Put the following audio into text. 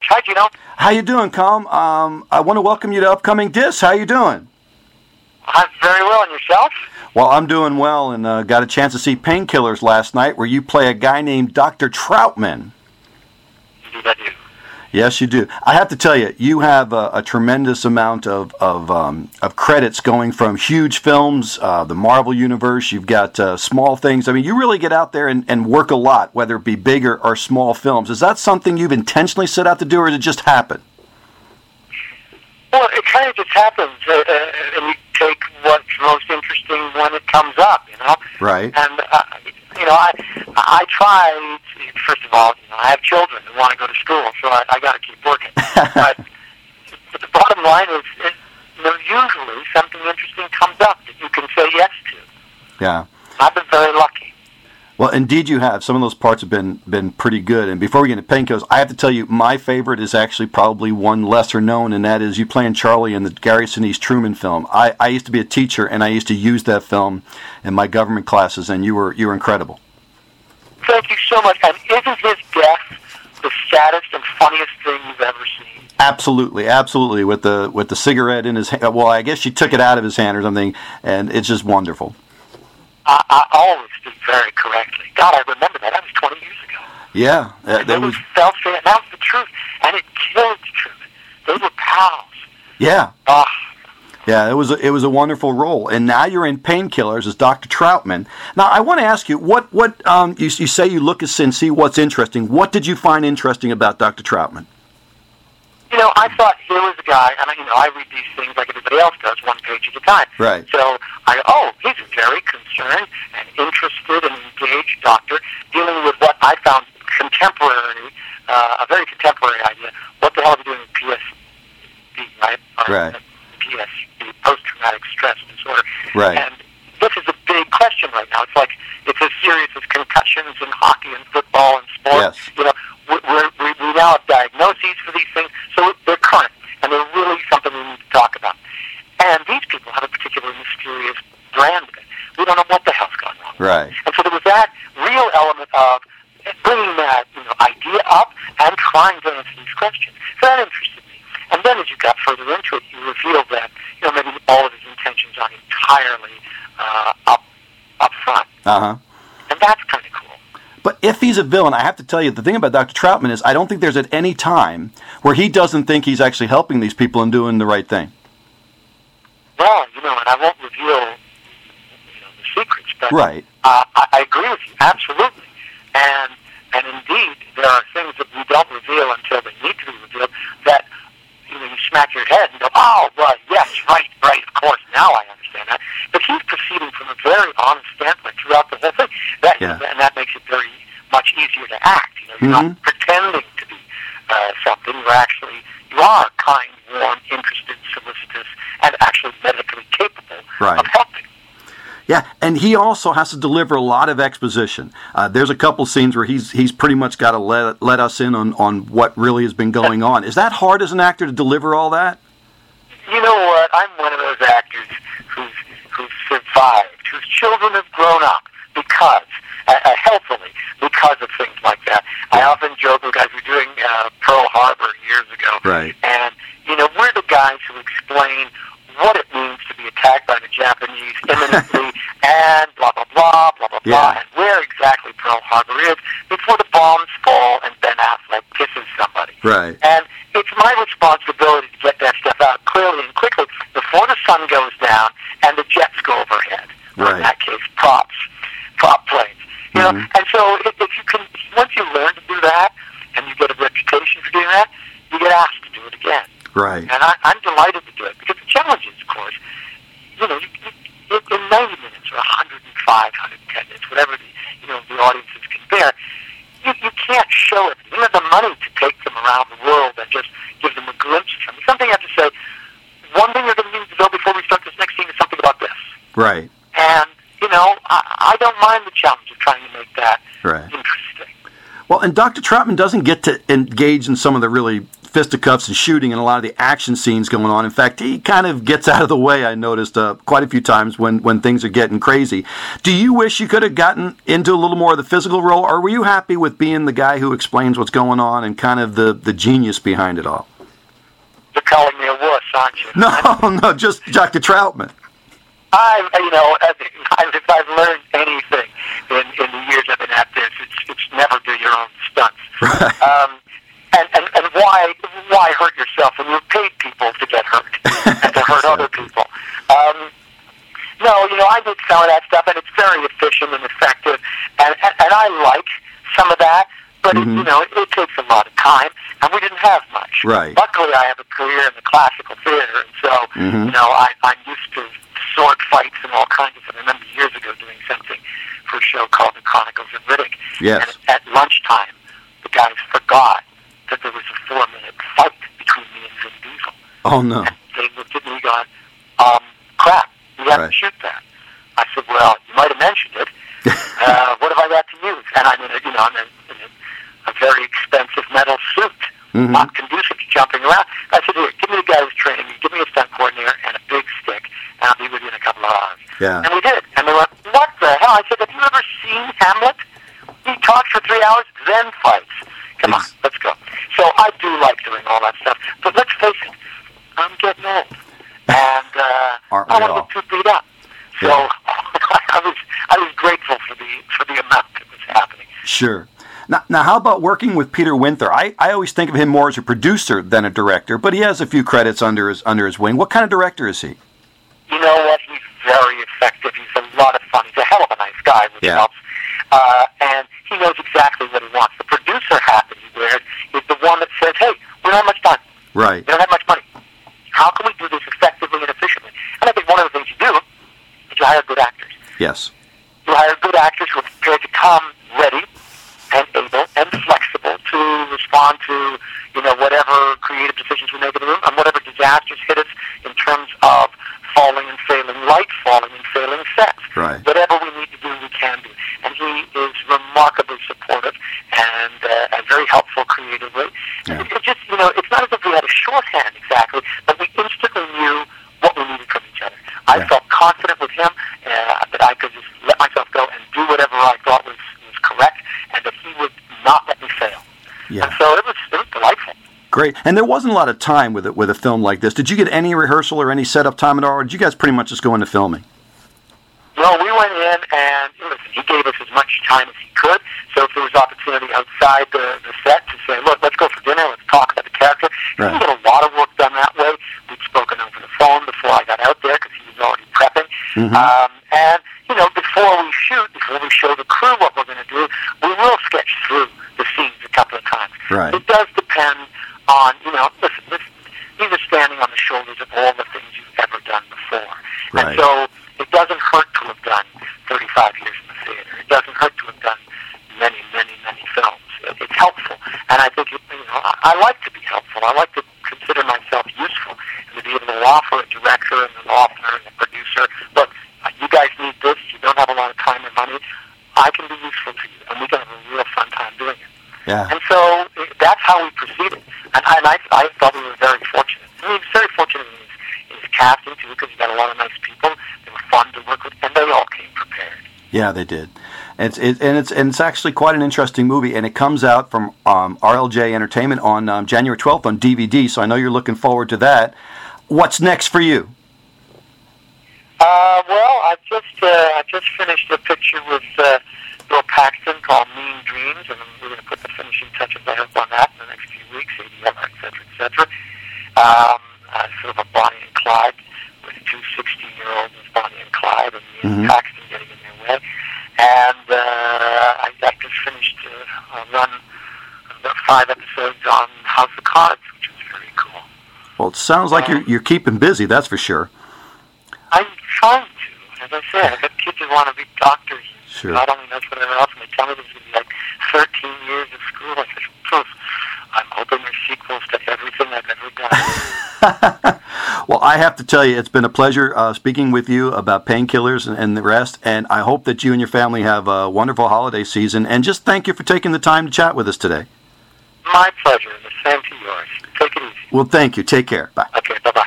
Hi, Gino. How you doing, Colm? I want to welcome you to Upcoming Discs. How you doing? I'm very well, and yourself? Well, I'm doing well, and got a chance to see Painkillers last night, where you play a guy named Dr. Troutman. Indeed, I do. Yes, you do. I have to tell you, you have a tremendous amount of credits going from huge films, the Marvel Universe. You've got small things. I mean, you really get out there and work a lot, whether it be bigger or small films. Is that something you've intentionally set out to do, or did it just happen? Well, it kind of just happens, and you take what's most interesting when it comes up, you know? Right. And, I try, first of all, I have children who want to go to school, so I got to keep working. but the bottom line is, usually something interesting comes up that you can say yes to. Yeah. I've been very lucky. Well, indeed you have. Some of those parts have been pretty good. And before we get into Painkillers, I have to tell you, my favorite is actually probably one lesser known, and that is you playing Charlie in the Gary Sinise Truman film. I used to be a teacher, and I used to use that film in my government classes, and you were incredible. Thank you so much. And isn't his death the saddest and funniest thing you've ever seen? Absolutely, absolutely. With the cigarette in his hand. Well, I guess she took it out of his hand or something, and it's just wonderful. I always speak very correctly. God, I remember that. That was 20 years ago. Yeah. That was the truth. And it killed Truman. They were pals. Yeah. Oh. Yeah, it was a wonderful role. And now you're in Painkillers as Dr. Troutman. Now, I want to ask you, what you say you look and see what's interesting. What did you find interesting about Dr. Troutman? I thought here was a guy, and I read these things like everybody else does, one page at a time. Right. So he's a very concerned and interested and engaged doctor dealing with what I found contemporary, a very contemporary idea. What the hell are we doing with PSP, right? Right. PSP, post-traumatic stress disorder. Right. And this is a big question right now. It's like, it's as serious as concussions in hockey and football and sports. Yes. We now have diagnoses for these things, so they're current, and they're really something we need to talk about. And these people have a particularly mysterious brand of it. We don't know what the hell's gone wrong. Right. And so there was that real element of bringing that idea up and trying to answer these questions. So that interested me. And then as you got further into it, you revealed that maybe all of his intentions aren't entirely up front. Uh-huh. And that's kind of cool. But if he's a villain, I have to tell you, the thing about Dr. Troutman is I don't think there's at any time where he doesn't think he's actually helping these people and doing the right thing. Well, and I won't reveal the secrets, but right. I agree with you, absolutely. And indeed, there are things that we don't reveal until they need to be revealed that, you smack your head and go, oh, well, yes, right, of course, now I understand that. But he's proceeding from a very honest standpoint throughout the whole thing. And that makes it very much easier to act. You're not pretending to be something. You are kind, warm, interested, solicitous, and actually medically capable of helping. Yeah, and he also has to deliver a lot of exposition. There's a couple scenes where he's pretty much got to let us in on what really has been going on. Is that hard as an actor to deliver all that? You know what? I'm one of those actors who's survived, whose children have grown up healthily because of things like that. I often joke with guys who were doing Pearl Harbor years ago. Right. And, we're the guys who explain what it means to be attacked by the Japanese imminently and blah, blah, blah, blah, blah, blah, and where exactly Pearl Harbor is before the bombs fall and Ben Affleck kisses somebody. Right. And it's my responsibility to get that stuff out clearly and quickly before the sun goes down and the jets go overhead. Right. In that case, prop planes. And so if you can, once you learn to do that and you get a reputation for doing that, you get asked to do it again. Right. And I'm delighted to do it because the challenge is, of course, in 90 minutes or 105, 110 minutes, whatever the audiences can bear, you can't show it. You don't have the money to take them around the world and just give them a glimpse of something. Something you have to say, one thing you're going to need to know before we start this next scene is something about this. Right. And, I don't mind the challenge of trying to make that interesting. Well, and Dr. Troutman doesn't get to engage in some of the really fisticuffs and shooting and a lot of the action scenes going on. In fact, he kind of gets out of the way, I noticed quite a few times when things are getting crazy. Do you wish you could have gotten into a little more of the physical role, or were you happy with being the guy who explains what's going on and kind of the genius behind it all? You're calling me a wuss, aren't you? No, just Dr. Troutman. If I've learned anything in the years I've been at this, it's never do your own stunts. Right. And why hurt yourself when you've paid people to get hurt and to hurt other people? No, I did some of that stuff, and it's very efficient and effective, and I like some of that, but it takes a lot of time, and we didn't have much. Right. Luckily, I have a career in the classical theater, and so I'm used to sword fights and all kinds of stuff. I remember years ago doing something for a show called The Chronicles of Riddick. Yes. And at lunchtime, the guys forgot that there was a 4-minute fight between me and Vin Diesel. Oh, no. And they looked at me going, crap, we have to shoot that. I said, well, you might have mentioned it. What have I got to use? And I'm in a very expensive metal suit, not conducive to jumping around. I said, here, give me the guy who's training me, give me a stunt coordinator and a big stick, and I'll be with you in a couple of hours. Yeah. And we did. And they went, what the hell? I said, have you ever seen Hamlet? He talks for 3 hours, then fights. Come on, let's go. So I do like doing all that stuff. But let's face it, I'm getting old. And I want to get too beat up. So I was grateful for the amount that was happening. Sure. Now, how about working with Peter Winther? I always think of him more as a producer than a director, but he has a few credits under his wing. What kind of director is he? You know what? He's very effective. He's a lot of fun. He's a hell of a nice guy, which helps. And he knows exactly what he wants. The producer hat that he wears is the one that says, hey, we don't have much time. Right. We don't have much money. How can we do this effectively and efficiently? And I think one of the things you do is you hire good actors. Yes. You hire good actors who are prepared to come ready and able and flexible to respond to, whatever creative decisions we make in the room and whatever disasters hit us in terms of falling and failing lights, falling and failing sets. Right. Whatever we need to do, we can do. And he is remarkably supportive and very helpful creatively. Yeah. It just, it's not as if we had a shorthand exactly, but we instantly knew what we needed from each other. I felt confident with him that I could just let myself go and do whatever I thought was correct, and that he would not let me fail. Yeah. And so it was delightful. Great. And there wasn't a lot of time with a film like this. Did you get any rehearsal or any setup time at all, or did you guys pretty much just go into filming? No, we went in, and he gave us as much time as he could. So if there was opportunity outside the set to say, look, let's go for dinner, let's talk about the character. Right. We get a lot of work done that way. We'd spoken over the phone before I got out there because he was already prepping. And, before we show the crew what we're going to do, we will sketch through the scenes a couple of times. Right. It does depend on, listen, these are standing on the shoulders of all the things you've ever done before. Right. And so it doesn't hurt to have done 35 years in the theater. It doesn't hurt to have done many, many, many films. It's helpful. And I think, I like to be helpful. I like to consider myself useful and to be able to offer a director and an author and a producer, look, you guys need this. You don't have a lot of time or money. I can be useful to you, and we can have a real fun time doing it. Yeah. And so that's how we proceeded. And I thought we were very fortunate. I mean, he was very fortunate in his casting, too, because he got a lot of nice people. They were fun to work with, and they all came prepared. Yeah, they did. It's actually quite an interesting movie, and it comes out from RLJ Entertainment on January 12th on DVD, so I know you're looking forward to that. What's next for you? Well, I just finished a picture with Bill Paxton called Mean Dreams, and we're going to put the finishing touches, I hope, on that in the next few weeks, et cetera. Sort of a Bonnie and Clyde with two 16-year-olds as Bonnie and Clyde, and me and Paxton getting in their way. And I just finished a run of 5 episodes on House of Cards, which was very cool. Well, it sounds like you're keeping busy, that's for sure. I'm trying to. As I said, I've got kids who want to be doctors. Sure. Not only knows whatever else, and they tell me there's going to be like 13 years of school. I said, poof. I'm hoping there's sequels to everything I've ever done. Well, Well, I have to tell you, it's been a pleasure speaking with you about painkillers and the rest, and I hope that you and your family have a wonderful holiday season, and just thank you for taking the time to chat with us today. My pleasure, and the same to yours. Take it easy. Well, thank you. Take care. Bye. Okay, bye-bye.